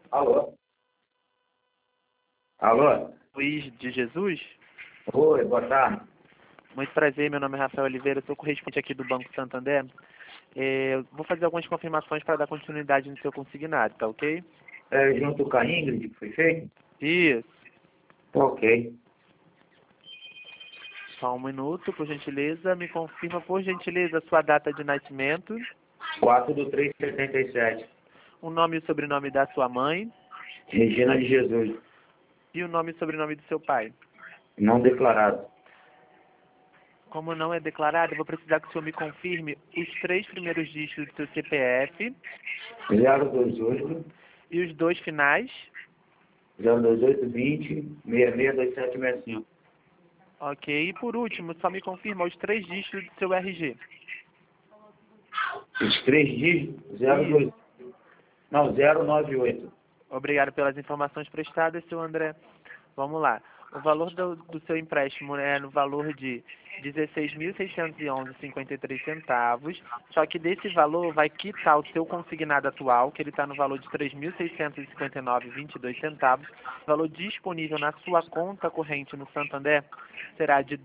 Alô? Alô? Luiz de Jesus? Oi, boa tarde. Muito prazer, meu nome é Rafael Oliveira, eu sou correspondente aqui do Banco Santander. Vou fazer algumas confirmações para dar continuidade no seu consignado, tá ok? Junto com a Ingrid, que foi feito? Isso. Tá ok. Só um minuto, por gentileza. Me confirma, por gentileza, a sua data de nascimento, 4/3/77. o nome e o sobrenome da sua mãe Regina de Jesus. e o nome e sobrenome do seu pai. Não declarado. Como não é declarado, eu vou precisar que o senhor me confirme os 3 primeiros dígitos do seu CPF 028 e os 2 finais. 02820 662765. Ok. E por último, só me confirma os 3 dígitos do seu RG. Os 3 dígitos, 02. Não, 098. Obrigado pelas informações prestadas, seu André. Vamos lá. O valor do seu empréstimo é no valor de R$ 16.611,53. Só que desse valor vai quitar o seu consignado atual, que ele está no valor de R$ 3.659,22. O valor disponível na sua conta corrente no Santander será de R$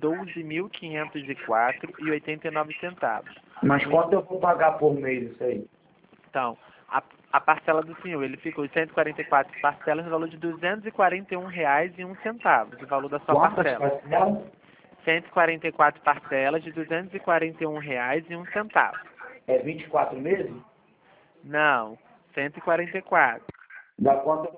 12.504,89. Mas quanto eu vou pagar por mês isso aí? Então, a parcela do senhor, ele ficou em 144 parcelas no valor de R$ 241,01, o valor da sua Quantas parcela. parcelas? 144 parcelas de R$ 241,01. É 24 meses? Não, 144. Dá quanto